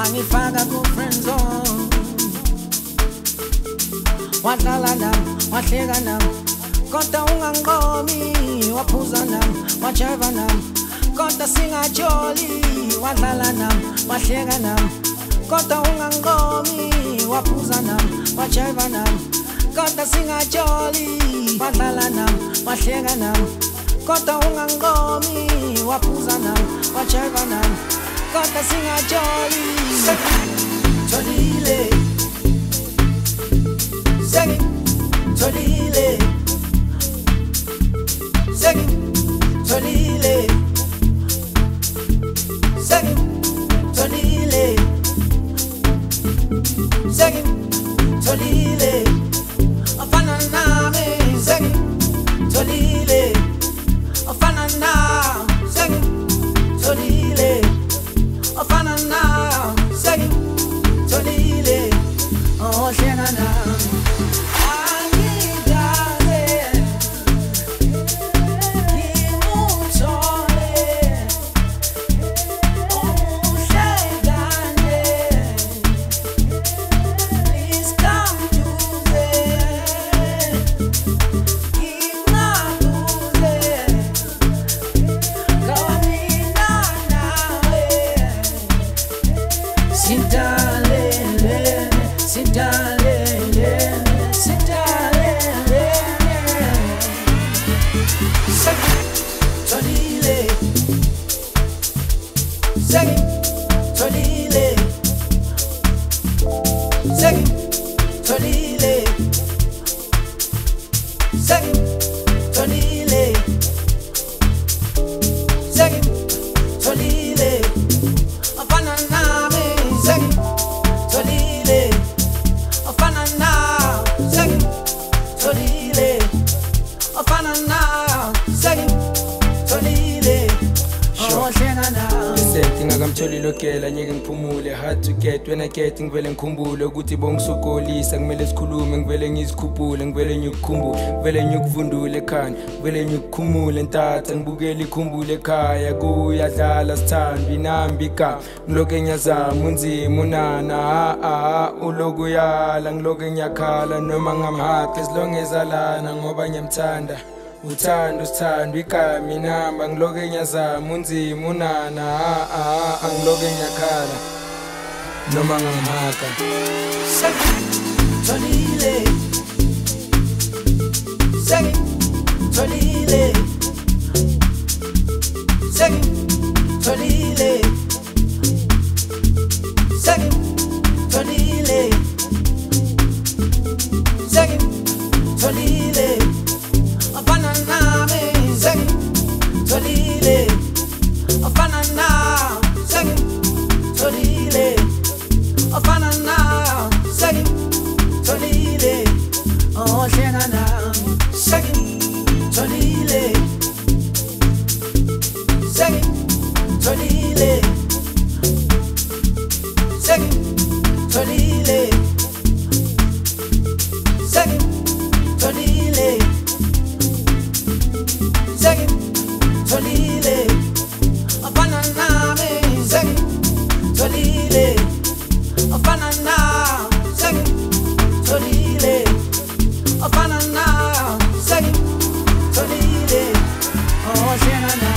wangifaka ku-friend zone, wadlala nami, wahleka nami, kodwa ungangiqomi, waphuza nami, wajiva nami, kodwa singajoli, wadlala nami, wahleka nami, kodwa ungangiqomi, waphuza nami, wajiva nami, kodwa singajoli, wadlala nami, wahleka nami, kodwa ungangiqomi, waphuza nami, wajiva nami, kodwa singajoli. Tolile, segi, tolile, segi, tolile, segi, tolile, segi, tolile, afana nami, segi, tolile, afana na, segi, tolile, afana na, segi, tolile, oh shena na. When I get ngivele ngikhumbule ukuthi bongisokolisa kumele sikhulume ngivele ngizikhuphule ngivele ngikukhumbule ngivele ngikuvundule ekhaya ngivele ngikukhumule ntatha ngibukele ikhumbule ekhaya kuyadlala sithandwa inamba igama ngilokho ngiyazama unzima unana uloku yala ngilokho ngiyakhala noma ngamhaqe as long as alana ngoba ngiyamthanda uthando sithandwa igama inamba ngilokho ngiyazama unzima unana ngilokho ngiyakhala noma ngamhaka. Segi, tolile, segi, tolile, segi, tolile, segi, tolile, segi, tolile, afana nami, segi, tolile, afana na, segi, tolile, afana na, segi, tolile, oh shena na, segi, tolile, segi, tolile, segi, tolile, segi, tolile, segi, tolile, afana nami, segi, tolile, afana na, segi, tolile, afana na, segi, tolile, oh shena na.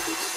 Mix.